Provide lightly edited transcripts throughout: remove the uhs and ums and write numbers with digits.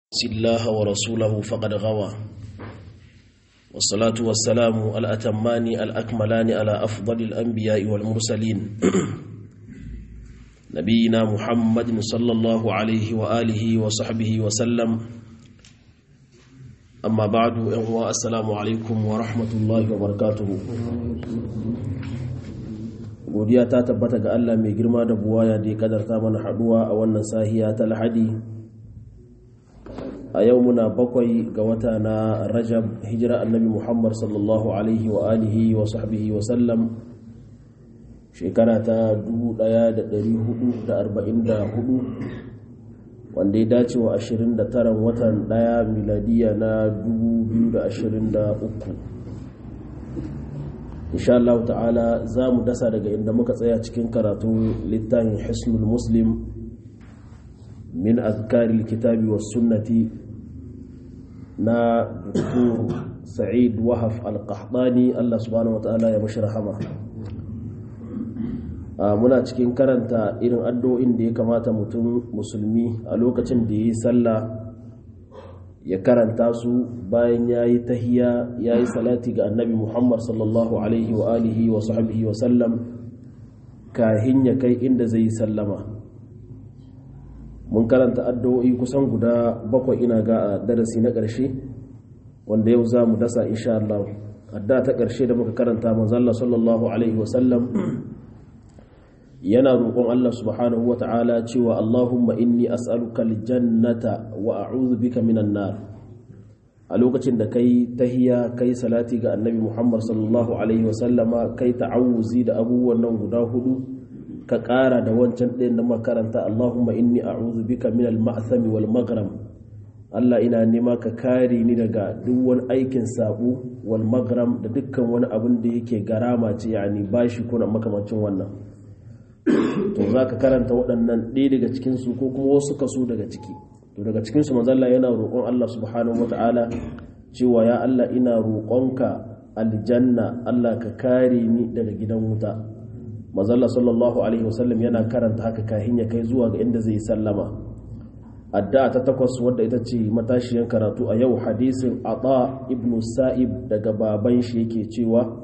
الله ورسوله فقد غوى والصلاة والسلام الأتمان الأكملان على أفضل الأنبياء والمرسلين نبينا محمد صلى الله عليه وآله وصحبه وسلم أما بعد السلام عليكم ورحمة الله وبركاته. godiya ta tabbata ga Allah mai girma da buwaya da ya kadarta mana haduwa a wannan sahiya ta Lahadi. A yau muna 7 ga wata na Rajab, hijira annabi Muhammad sallallahu alaihi wa alihi wa sahbihi wa sallam shekara ta 1444, wanda ya dace wa 29 watan 1 miladiya na 2023. insha Allah ta'ala za mu dasa daga inda muka tsaya cikin karatu littafin Hisnul Muslim min azkaril kitabi was sunnati na Dr. Sa'id Wahaf Al-Qahtani, Allah subhanahu wa ta'ala ya mashi rahama. Muna cikin karanta irin addu'o'in da ya kamata mutum musulmi a lokacin da yayi sallah ya karanta su bayan yayi tahiyya, yayi salati ga annabi Muhammad sallallahu alaihi wa alihi wa sahbihi wa sallam kahin ya kai inda zai sallama. Mun karanta addu'o'i kusan guda 7 ina ga a darasi na ƙarshe, wanda yau za mu dasa insha Allah. Addu'a ta ƙarshe da muka karanta, manzo Allah sallallahu alaihi wa sallam yana roƙon Allah subhanahu wa ta'ala cewa Allahumma inni as'aluka aljannata wa a'udhu bika minan nar. A lokacin da kai tahiyya, kai salati ga annabi Muhammad sallallahu alaihi wa sallama, kai ta'awuzi da abubuwan nan guda 4, ka ƙara da wancan ɗayan da makaranta, Allahumma inni a'udhu bika minal ma'thami wal maghram. Allah ina nema ka kare ni daga duk wani aikin sabo, wal maghram da dukkan wani abin da yake garama ce, yani bashi kuna makamancin wannan. To za ka karanta waɗannan ɗaya daga cikinsu ko kuma wasu kaso daga ciki. To daga cikinsu manzo Allah yana roƙon Allah subhanahu wata'ala cewa ya Allah ina roƙonka aljanna, Allah ka kare ni daga gidan wuta. Manzo Allah sallallahu alaihi wasallam yana karanta haka kahin ya kai zuwa ga inda zai sallama. Addu'a ta 8 wadda ita ce matashiyan karatu a yau, hadisin Ata ibn Sa'ib daga baban shi yake cewa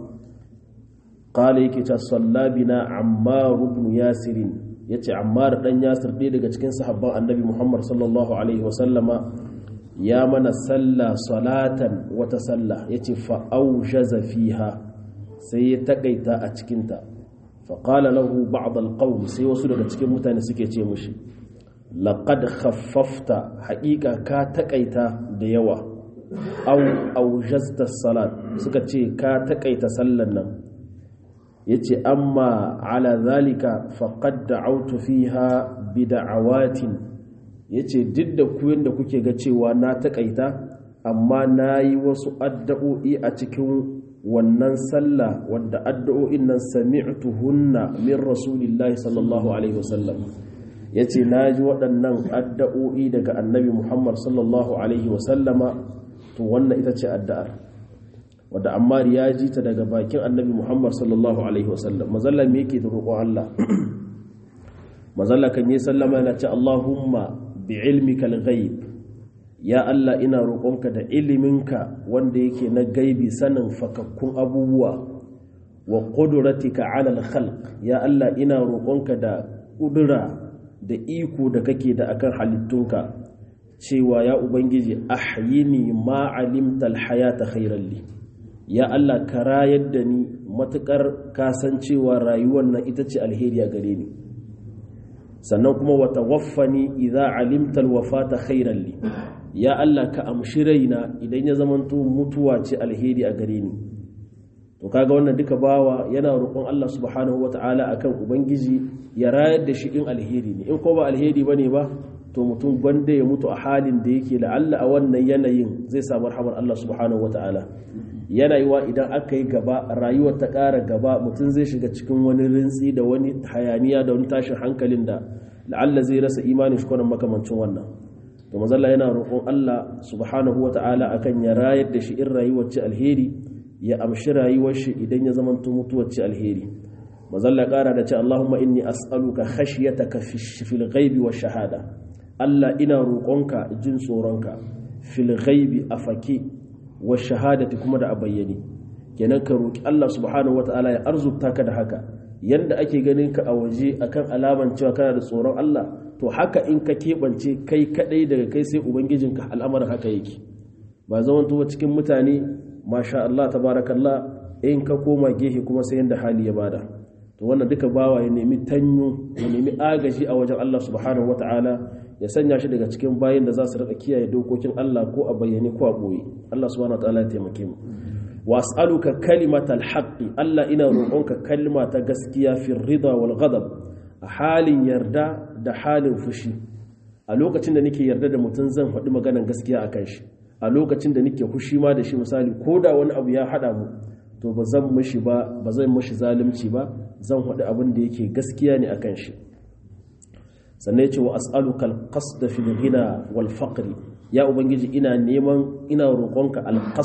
قال yake ta sallabina Ammar ibn Yasir, yace Ammar dan Yasir dai daga cikin sahabban Annabi Muhammad sallallahu alaihi wasallama ya mana salla salatan wata salla, yace fa aujaza fiha, sai ya takaita a cikin ta. Fa qala lahu ba'd alqawm, sai wasu daga cikin mutane suke ce mushi laqad khaffafta, haqiqa ka takaita da yawa. Aw aujazta salat, suka ce ka takaita sallan nan. yace amma ala zalika faqad da'awtu fiha bid'awatin, yace duk da ku yanda kuke ga cewa na takaita, amma nayi wasu addu'o'i a cikin wannan sallah, wanda addu'o'in nan sami'tuhunna min rasulillahi sallallahu alaihi wasallam. yace naji waɗannan addu'o'i daga annabi Muhammad sallallahu alaihi wasallama. To wannan ita ce addu'ar wadda Ammar ya ji ta daga bakin annabi Muhammad sallallahu alaihi wasallam. Mazalla me yake da roƙon Allah? Mazalla kan yi sallama yana ce Allahumma bi ilmika al-ghaib, ya Allah ina roƙonka da iliminka wanda yake na gaibi, sanin fakakkun abubuwa, wa qudratika ala al-khalq, ya Allah ina roƙonka da kudura da iko da kake da akan halittunka, cewa ya ubangiji ahyini ma alimta al-hayata khayran li, ya Allah ka rayar da ni matukar kasancewa rayuwar nan ita ce alheri a gare ni, sannan kuma wa tawaffani idza alimta alwafata khairan li, ya Allah ka amshi raina idan ya zamanto mutuwa ce alheri a gare ni. To kaga wannan duka bawa yana roƙon Allah subhanahu wata'ala akan ubangiji ya rayar da shi in alheri ne. In ko ba alheri bane ba, to mutum gwanda ya mutu a halin da yake la'alla a wannan yanayin zai samu rahamar Allah subhanahu wata'ala. Yana yiwa idan aka yi gaba, rayuwar ta ƙara gaba, mutum zai shiga cikin wani rintsi da wani hayaniya da wani tashin hankalin da la'alla zai rasa imanin shi kwanan makamancin wannan. To mazalla yana roƙon Allah subhanahu wata'ala akan ya rayar da shi in rayuwar ce alheri, ya amshi rayuwar shi idan ya zamanto mutuwar ce alheri. Mazalla ƙara da ce Allahumma inni as'aluka khashyataka fil ghaibi wash shahada, Allah ina roƙonka jin tsoronka fil ghaibi afaki wa shahadati kuma da abayyani kenan ka roki Allah subhanahu wataala ya arzuta ka da haka yanda ake ganin ka a waje akan alaman cewa kana da tsoron Allah to haka in ka keɓance kai kadai daga kai sai ubangijinka al'amarin haka yake ba zaman to cikin mutane masha Allah tabarakallah in ka koma gehe kuma sai yanda hali ya bada to wannan duka bawa ya nemi tanyo ya nemi agaji a wajen Allah subhanahu wataala ya sanya shi daga cikin bayin da za su rika kiyaye dokokin Allah ko a bayyane ko a boye Allah subhanahu wataala ya taimake mu was'aluka kalimatal haqqi Allah ina roƙonka kalma ta gaskiya fi rida wal ghadab a halin yarda da halin fushi a lokacin da nake yarda da mutum zan faɗi maganar gaskiya akan shi a lokacin da nake fushi ma da shi misali ko da wani abu ya haɗa mu to ba zan mishi zalunci ba zan faɗi abin da yake gaskiya ne akan shi sannan yace wa as'aluka al-qasda fil ghina wal faqri ya ubangiji ina roƙonka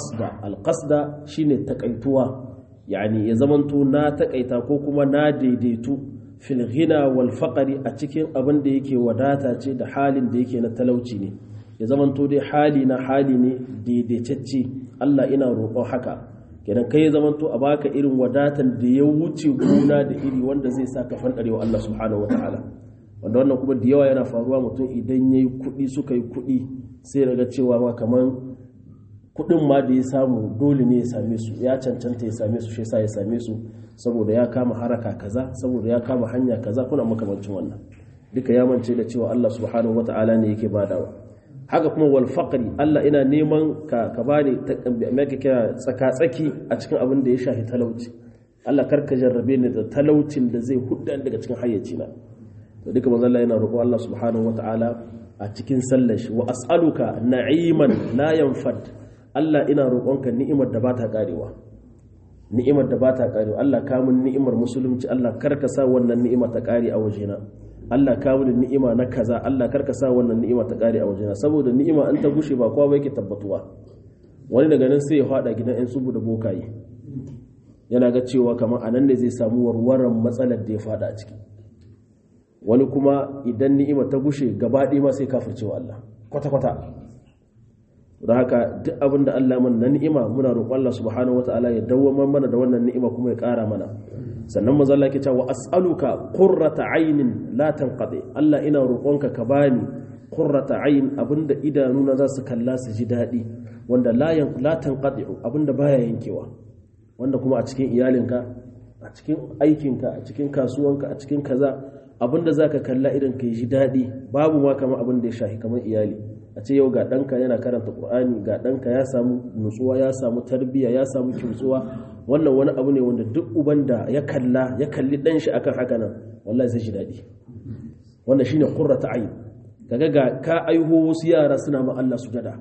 al-qasda shine takaituwa yani ya zamanto na takaita ko kuma na daidaitu fil ghina wal faqri a cikin abin da yake wadata ce da halin da yake na talauci ne ya zamanto dai hali ne daidaitacce Allah ina roƙon haka kenan kai ya zamanto a baka irin wadatan da ya wuce gona da iri wanda zai sa ka fandarewa Allah subhanahu wataala wanda wannan kuma da yawa yana faruwa mutum idan yayi kuɗi suka yi kuɗi sai daga cewa ma kaman kuɗin ma da ya samu dole ne ya same su ya cancanta ya same su shi yasa ya same su saboda ya kama haraka kaza saboda ya kama hanya kaza kuna makamancin wannan duka ya mance da cewa Allah subhanahu wataala ne yake badawa haka kuma wal faqri Allah ina neman ka bani me kake kira tsaka-tsaki a cikin abin da ya shafi talauci Allah karka jarrabe ni da talaucin da zai hudda daga cikin hayyacina to duka manzo Allah yana roƙo Allah subhanahu wataala a cikin sallar shi wa as'aluka na'iman la yanfad Allah ina roƙonka ni'imar da bata karewa Allah ka mun ni'imar musulunci Allah karka sa wannan ni'ima ta kare a wajena Allah ka mun ni'ima na kaza Allah karka sa wannan ni'ima ta kare a wajena saboda ni'ima an ta gushe ba kowa ba yake tabbatuwa wani daga nan sai ya fada gidan ɗan tsubu da bokaye yana ga cewa kamar anan ne zai samu warwaran matsalar da ya fada a ciki wani kuma idan ni'ima ta gushe gaba ɗaya ma sai kafircewa Allah kwata-kwata da haka duk abin da Allah mana na ni'ima muna roƙon Allah subhanahu wata'ala ya dawwamar mana da wannan ni'ima kuma ya ƙara mana sannan manzo Allah yake cewa as'aluka qurrata aynin la tanqadi Allah ina roƙonka ka bani qurrata ayn abinda idanuna za su kalla su ji daɗi wanda la tanqadi abinda baya yankewa wanda kuma a cikin iyalinka a cikin aikinka a cikin kasuwanka a cikin kaza abinda zaka kalla idan ka ji daɗi babu ma kamar abin da ya shahi kamar iyali a ce yau ga ɗanka yana karanta ƙur'ani ga ɗanka ya samu nutsuwa ya samu tarbiyya ya samu kimtsuwa wannan wani abu ne wanda duk uban da ya kalli ɗan shi akan haka nan wallahi zai ji daɗi wannan shine qurrata ayn kaga ga ka aiho wasu yara suna ma Allah sujada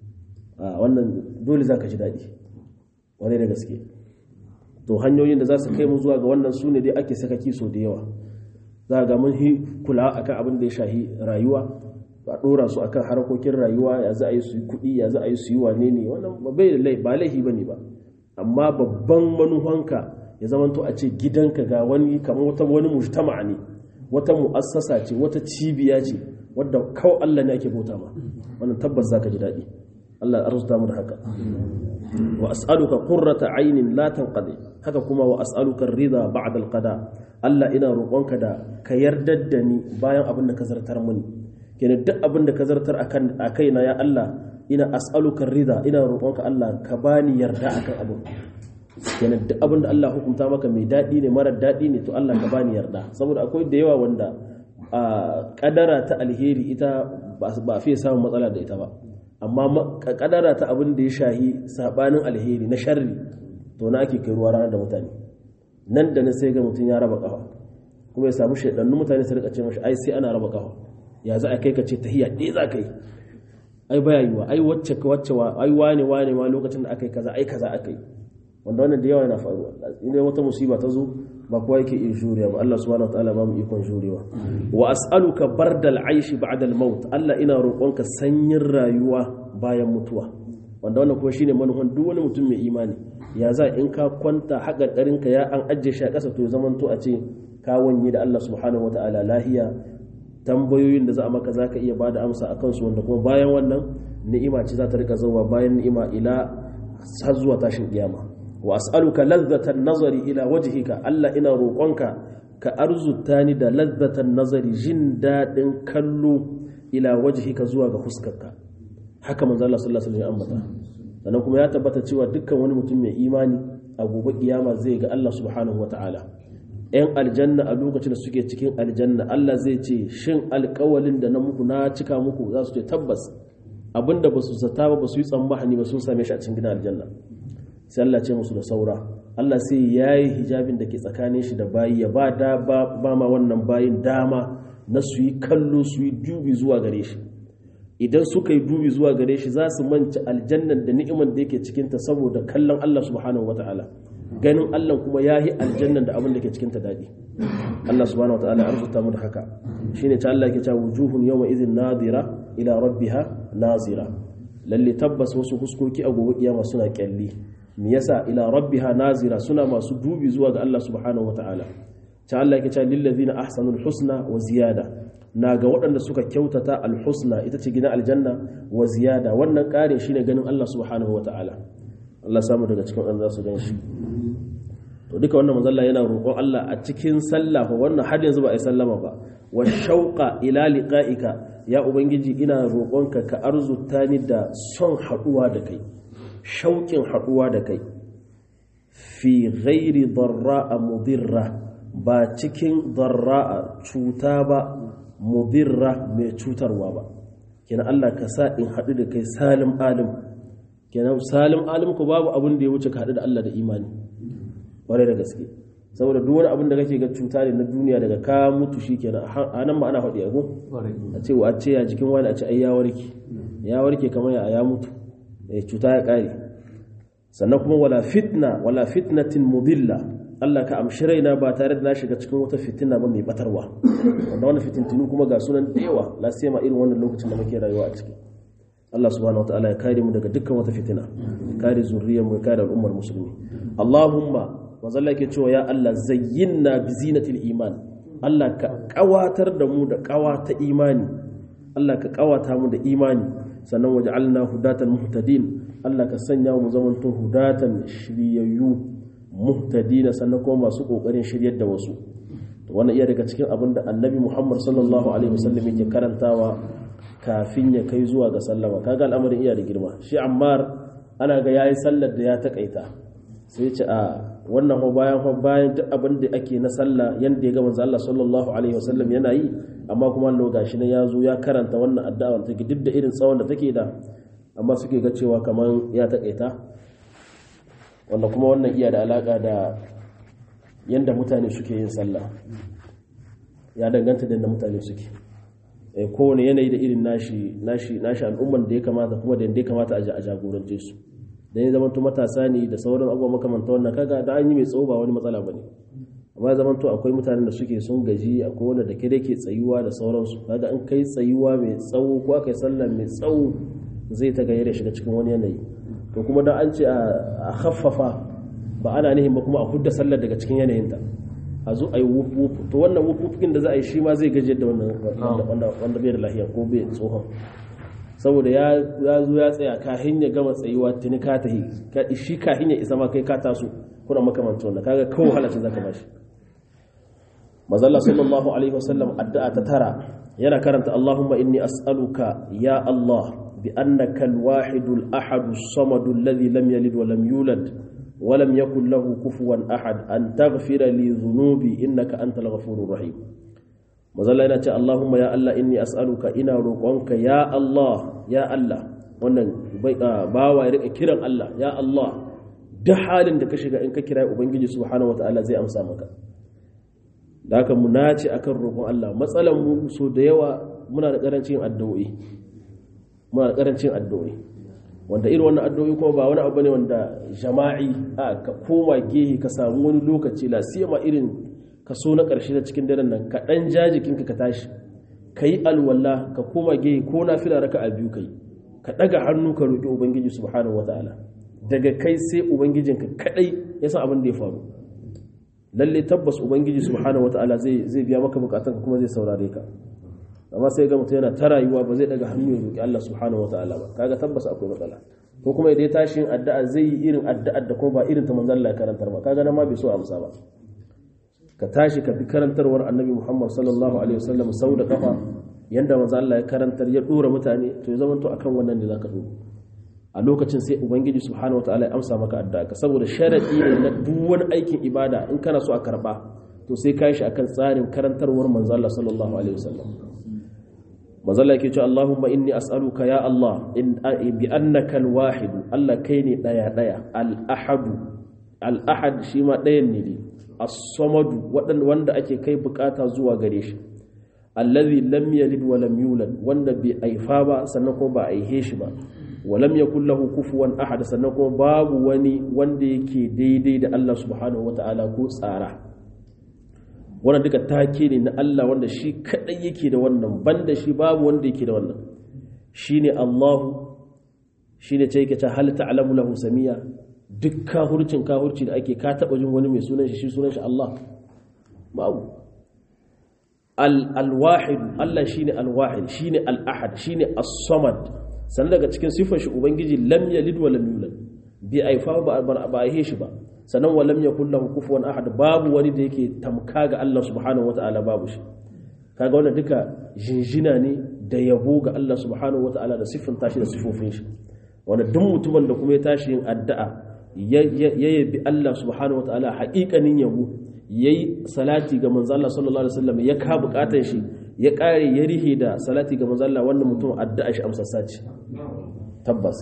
wannan dole zaka ji daɗi wani da gaske to hanyoyin da za su kai mu zuwa ga wannan su ne dai ake sakaki so da yawa za ga mun kula akan abin da ya shahi rayuwa a ɗora su akan harkokin rayuwa ya za a yi su yi kuɗi ya za a yi su yi wane ne wannan ba laifi ba ne ba amma babban manufanka ya zamanto a ce gidanka ga wani kamar wani mujtama ne wata mu'assasa ce wata cibiya ce wadda kawai Allah ne ake bauta ma wannan tabbas zaka ji daɗi Allah ya arzuta mu da haka wa as'aluka qurrata aynin la tanqadi haka kuma wa as'aluka ar-ridha ba'da al-qada Allah ina roƙonka da ka yardar da ni bayan abin da ka zartar mini kenan duk abin da ka zartar a kaina ya Allah ina as'aluka ar-ridha ina roƙonka Allah ka bani yarda akan abin kenan duk abin da Allah hukunta maka mai daɗi ne marar daɗi ne to Allah ka bani yarda saboda akwai da yawa wanda kadara ta alheri ita ba fiye samun matsala da ita ba amma kadara ta abin da ya shahi sabanin alheri na sharri to na ake kai ruwa ranar da mutane nan da na sai ga mutum ya raba kafa kuma ya samu shaidannu mutane su rika ce mashi ai sai ana raba kafa ya za a kai ka ce tahiyya ɗaya za ka yi ai baya yiwa ai wacce ai wane ma lokacin da aka yi kaza ai kaza aka yi wanda wannan da yawa yana faruwa idan wata musiba ta zo ba kowa yake iya jurewa ba Allah subhanahu wataala ba mu ikon jurewa wa as'aluka bardal aishi ba'da al-maut Allah ina roƙonka sanyin rayuwa bayan mutuwa wanda wannan kuma shine manufan duk wani mutum mai imani ya za in ka kwanta haƙarƙarinka ya an ajiye shi a ƙasa to zaman to a ce ka wanye da Allah subhanahu wataala lahiya tambayoyin da za a maka zaka iya bada amsa akan su, wanda kuma bayan wannan ni'ima ce za ta rika zuwa bayan ni'ima ila har zuwa tashin kiyama. wa as'aluka ladhatan nazari ila wajhika, Allah ina roƙonka ka arzuta ni da ladhatan nazari, jin dadin kallo ila wajhika zuwa ga fuskarka. haka manzo Allah sallallahu alaihi wasallam ya ambata. sannan kuma ya tabbata cewa dukkan wani mutum mai imani a gobe kiyama zai ga Allah subhanahu wataala. yan aljanna a lokacin da suke cikin aljanna Allah zai ce shin alƙawalin da na muku na cika muku, za su ce tabbas, abinda ba su zata ba su yi tsammani ba sun same shi a cikin gidan aljanna. sai Allah ce musu da saura, Allah sai yayi hijabin da ke tsakanin shi da bayi, ya ba ma wannan bayin dama na su yi kallo, su yi dubi zuwa gare shi. idan suka yi dubi zuwa gare shi za su manci aljannan da ni'imar da yake cikinta saboda kallon Allah subhanahu wataala. ganin Allah kuma yahi aljannan da abin da ke cikinta daɗi. Allah subhanahu wataala ya arzuta mu da haka. shine ta Allah yake cewa wujuhun yawma idhin nadira ila rabbiha nazira, lalle tabbas wasu huskoki a gobe kiyama suna kyalli. me yasa ila rabbiha nazira? suna masu dubi zuwa ga Allah subhanahu wataala. ta Allah yake cewa lil ladina ahsanul husna wa ziyada, na ga waɗanda suka kyautata alhusna, ita ce gina aljanna, wa ziyada, wannan ƙarin shine ganin Allah subhanahu wataala. Allah samu daga cikin waɗanda za su gan shi. to duka wannan manzo Allah yana roƙon Allah a cikin sallah, wannan har yanzu ba a yi sallama ba. wa shauqa ila liqa'ika, ya ubangiji ina roƙonka ka arzuta ni da son haɗuwa da kai, shauƙin haɗuwa da kai, fi ghairi darra'a mudirra, ba cikin darra'a cuta ba, mudirra mai cutarwa ba. kenan Allah ka sa in haɗu da kai salim alim. kenan salim alim ku babu abin da ya wuce ka haɗu da Allah da imani, ƙwarai da gaske. saboda duk wani abin da kake ga cuta ne na duniya, daga ka mutu shi kenan. a nan ma ana faɗi ago a ce ya jikin wani, a ce ai ya warke kamar ya mutu, cuta ya ƙare. sannan kuma wala fitnatin mudilla, Allah ka amshi raina ba tare da na shiga cikin wata fitina ba mai batarwa. wanda wannan fitintunu kuma ga sunan da yawa, la sai ma irin wannan lokacin da muke rayuwa a ciki. Allah subhanahu wataala ya kare mu daga dukkan wata fitina, ya kare zuriyar mu, ya kare al'ummar musulmi. Allahumma, manzo Allah yake cewa ya Allah zayyinna bi zinatil iman, Allah ka kawatar da mu da kawata imani, Allah ka kawata mu da imani. sannan waj'alna hudatan muhtadin, Allah ka sanya mu zamanto hudatan shiryayyu, muhtadina, sannan kuma masu kokarin shiryar da wasu. to wannan iya daga cikin abin da Annabi Muhammad sallallahu alaihi wasallam yake karantawa kafin ya kai zuwa ga sallama. kaga al'amarin iya da girma. shi Ammar ana ga yayi sallar da ya takaita, sai ya ce a wannan bayan duk abin da ake na sallah yanda ya ga manzo Allah sallallahu alaihi wasallam yana yi, amma kuma Allah gashi ne ya zo ya karanta wannan addu'a take duk da irin tsawon da take da, amma suke ga cewa kaman ya takaita. wanda kuma wannan iya da alaka da yanda mutane suke yin sallah, ya danganta da yanda mutane suke. kowane yanayi da irin nashi al'umman da ya kamata, kuma da yanda ya kamata a jagorance su. da ya zamanto matasa ne da sauran abubuwa makamanta wannan, kaga da an yi mai tsawo ba wani matsala bane. amma zamanto akwai mutanen da suke sun gaji, akwai wanda da ke tsayuwa da sauransu. kaga an kai tsayuwa mai tsawo ko aka yi sallah mai tsawo, zai ta gayyare shiga cikin wani yanayi. to kuma dan an ce a khaffafa, ba ana nihin ba kuma a hudda sallar daga cikin yanayinta, a zo a yi wufu. to wannan wufufukin da za a yi shi ma zai gajiyar da wanda bai da lahiya ko bai tsohon, saboda ya zo ya tsaya kahin ya gama tsayuwa tuni ka tahi, shi kahin ya isa ma kai ka taso, kuna makamantar wannan, kaga kawo halacin zaka bashi. mazalla sallallahu alaihi wasallam addu'a ta tara yana karanta Allahumma inni as'aluka ya Allah bi annaka al-wahidul ahadus samadul ladhi lam yalid wa lam yulad wa lam yakul lahu kufuwan ahad an taghfira li dhunubi innaka antal ghafurur rahim. mazalla yana ce Allahumma ya Allah inni as'aluka, ina roƙonka ya Allah, ya Allah. wannan bawa ya rika kiran Allah ya Allah, duk halin da ka shiga in ka kira ubangiji subhanahu wataala zai amsa maka. da haka mu nace akan roƙon Allah. matsalan mu so da yawa muna da karancin addu'o'i, wanda irin wannan addu'o'i kuma ba wani abu ne wanda jama'i ka koma gehe ka samu wani lokaci, la siyama irin kaso na ƙarshe da cikin daren nan, ka ɗan jajikinka ka tashi, ka yi alwala, ka koma gehe ko na fila raka a biyu kai, ka ɗaga hannu ka roƙi ubangiji subhanahu wata'ala. daga kai sai ubangijinka kaɗai ya san abin da ya faru. lalle tabbas ubangiji subhanahu wata'ala zai biya maka bukatanka kuma zai saurare ka. amma sai ga mutum yana ta rayuwa ba zai daga hannu ya roki Allah subhanahu wataala ba kaga tabbas akwai matsala ko kuma idan ya tashi yin addu'a zai yi irin addu'ar da kuma ba irin ta manzon Allah ya karantar ba kaga nan ma bai so amsa ba ka tashi ka bi karantarwar annabi Muhammad sallallahu alaihi wasallam sau da kafa yanda manzon Allah ya karantar ya dora mutane to ya zamanto akan wannan ne zaka zo a lokacin sai ubangiji subhanahu wataala ya amsa maka addu'a saboda sharadi ne na duk wani aikin ibada in kana so a karba to sai kai shi akan tsarin karantarwar manzon Allah sallallahu alaihi wasallam manzon Allah yake cewa Allahumma inni as'aluka ya Allah bi annaka al-wahid Allah kai ne daya al-ahad shi ma dayan ne as-samad wanda ake kai bukata zuwa gare shi allazi lam yalid wa lam yulad wanda bai aifa ba sannan kuma ba aihe shi ba wa lam yakul lahu kufuwan ahad sannan kuma babu wani wanda yake daidai da Allah subhanahu wataala ko tsara wannan duka take ne na Allah wanda shi kadai yake da wannan banda shi babu wanda yake da wannan shine Allah shine ce yake ta hal ta'lamu lahu samiya duk kahurci da ake ka taba jin wani mai sunan shi sunan shi Allah babu al-wahid Allah shine al-wahid shine al-ahad shine as-samad sannan daga cikin sifar shi ubangiji lam yalid wa lam yulad bi aifa ba aihe shi ba sannan wa lam yakul lahu kufuwan ahad babu wani da yake tamka ga Allah subhanahu wataala babu shi kaga wannan duka jinjina ne da yabo ga Allah subhanahu wataala da siffin tashi da sifofin shi wanda duk mutumin da kuma ya tashi yin addu'a ya yabi Allah subhanahu wataala haƙiƙanin yabo yayi salati ga manzo Allah sallallahu alaihi wasallam ya ka bukatar shi ya kare ya rihe da salati ga manzo Allah wannan mutum addu'a shi amsassa ce tabbas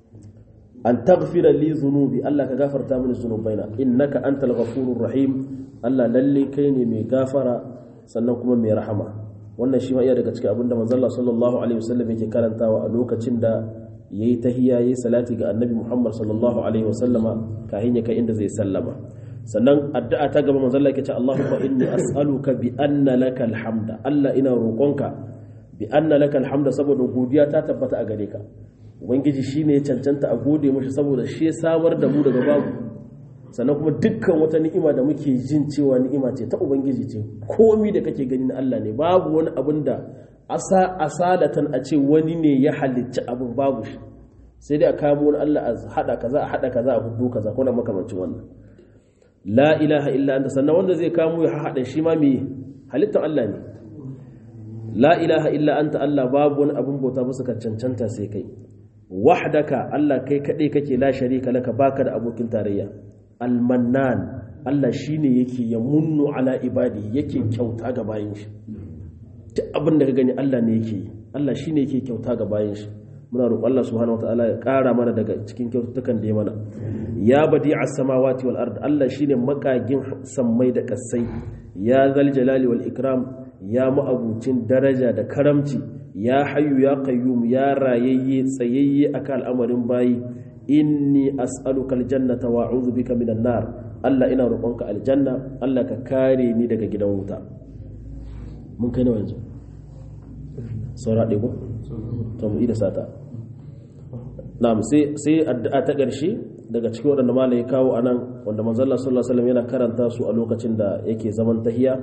an taghfira li dhunubi Allah ka gafarta mini zunubaina innaka antal ghafurur rahim Allah lalle kai ne mai gafara sannan kuma mai rahama wannan shi ma iya daga cikin abinda manzo Allah sallallahu alaihi wasallam yake karantawa a lokacin da yayi tahiyya yayi salati ga annabi Muhammad sallallahu alaihi wasallama kahin ya kai inda zai sallama sannan addu'a ta gaba manzo Allah yake ce Allahumma inni as'aluka bi anna lakal hamda Allah ina roƙonka bi anna lakal hamda saboda godiya ta tabbata a gare ka ubangiji shine ya cancanta a gode mashi saboda shi ya samar da mu daga babu sannan kuma dukkan wata ni'ima da muke jin cewa ni'ima ce ta ubangiji ce komai da kake gani na Allah ne babu wani abin da asalatan a ce wani ne ya halicci abin babu shi sai dai a kamo wani Allah a hada kaza a hudu kaza ko na makamancin wannan la ilaha illa anta sannan wanda zai kamo ya hada shi ma me halittar Allah ne la ilaha illa anta Allah babu wani abin bauta musu ka cancanta sai kai wahdaka Allah kai kadai kake la sharika laka baka da abokin tarayya almannan Allah shine yake ya munnu ala ibadi yake kyauta ga bayin shi duk abin da ka gani Allah ne yake yi Allah shine yake kyauta ga bayin shi muna roƙon Allah subhanahu wataala ya ƙara mana daga cikin kyaututtukan da ya mana ya badi'as samawati wal ard Allah shine makagin sammai da kasai ya zal jalali wal ikram ya ma'abucin daraja da karamci ya hayyu ya qayyum ya rayayye tsayayye akan al'amarin bayi inni as'aluka aljannata wa a'udhu bika minan nar Allah ina roƙonka aljanna Allah ka kare ni daga gidan wuta mun kai nawa yanzu saura ɗaya ko to mu ida sata na'am sai addu'a ta ƙarshe daga cikin waɗanda malai ya kawo anan wanda manzon Allah sallallahu alaihi wasallam yana karanta su a lokacin da yake zaman tahiyya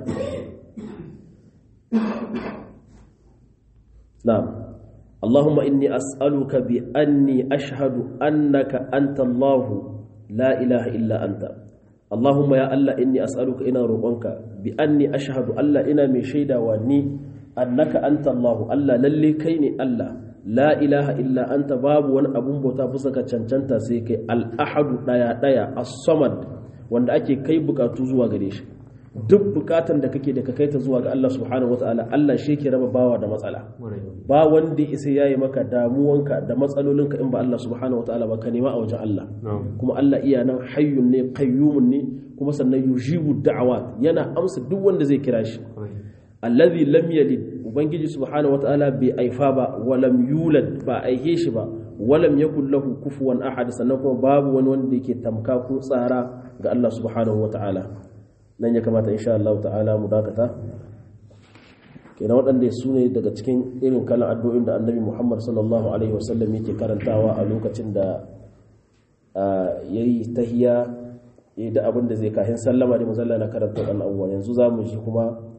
na'am Allahumma inni as'aluka bi anni ashhadu annaka anta Allah la ilaha illa anta Allahumma ya Allah inni as'aluka ina roƙonka bi anni ashhadu Allah ina mai shaidawa ni annaka anta Allah Allah lalle kai ne Allah la ilaha illa anta babu wani abun bauta bisa ka cancanta sai kai al-ahadu daya as-samad wanda ake kai bukatu zuwa gare shi duk bukatan da kake da ka kai ta zuwa ga Allah subhanahu wataala Allah shi ke raba bawa da matsala ba wanda isa yayi maka damuwanka da matsalolinka in ba Allah subhanahu wataala ba ka nema a wajen Allah kuma Allah iya nan hayyun ne qayyumun ne kuma sannan yujibu da'awat yana amsa duk wanda zai kira shi allazi lam yalid ubangiji subhanahu wataala bai aifa ba wa lam yulad ba aihe shi ba wa lam yakul lahu kufuwan ahad sannan kuma babu wani wanda yake tamka ko tsara ga Allah subhanahu wataala nan ya kamata insha Allah ta'ala mu dakata kenan waɗanda su ne daga cikin irin kalan addu'o'in da annabi Muhammad sallallahu alaihi wasallam yake karantawa a lokacin da yayi tahiyya da abin da zai kahin sallama da manzalla na karanta wannan abubuwa yanzu zamu ji kuma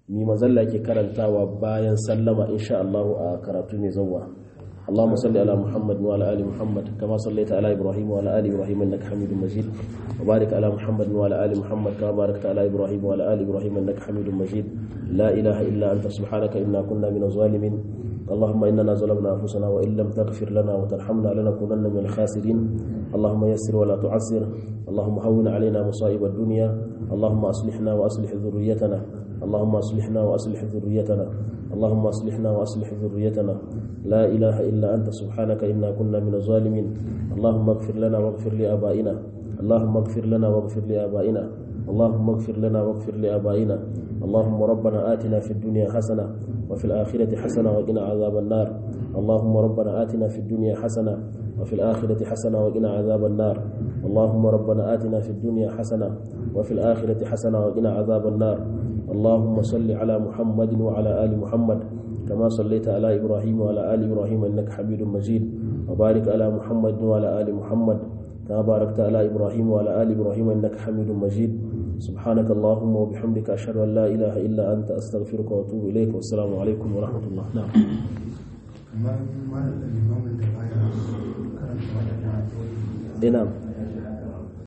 mi manzalla yake karantawa bayan sallama insha Allah a karatu mai zawwa. اللهم صل على محمد وعلى ال محمد كما صليت على ابراهيم وعلى ال ابراهيم انك حميد مجيد وبارك على محمد وعلى ال محمد كما باركت على ابراهيم وعلى ال ابراهيم انك حميد مجيد لا اله الا انت سبحانك انا كنا من الظالمين اللهم اننا ظلمنا انفسنا وان لم تغفر لنا وترحمنا لنكونن من الخاسرين اللهم يسر ولا تعسر اللهم هون علينا مصائب الدنيا اللهم اصلحنا واصلح ذريتنا اللهم اصلحنا واصلح ذريتنا اللهم اصلحنا واصلح ذريتنا لا اله الا انت سبحانك انا كنا من الظالمين اللهم اغفر لنا واغفر لآبائنا اللهم اغفر لنا واغفر لآبائنا اللهم اغفر لنا واغفر لآبائنا اللهم ربنا آتنا في الدنيا حسنة وفي الآخرة حسنة وقنا عذاب النار اللهم ربنا آتنا في الدنيا حسنة وفي الآخرة حسنة وقنا عذاب النار اللهم ربنا آتنا في الدنيا حسنة وفي الآخرة حسنة وقنا عذاب النار اللهم صل على محمد وعلى آل محمد كما صليت على إبراهيم وعلى آل إبراهيم إنك حميد مجيد وبارك على محمد وعلى آل محمد كما باركت على إبراهيم وعلى آل إبراهيم إنك حميد مجيد سبحانك اللهم وبحمدك أشهد أن لا إله إلا أنت أستغفرك وأتوب إليك والسلام عليكم ورحمة الله. نعم. نعم.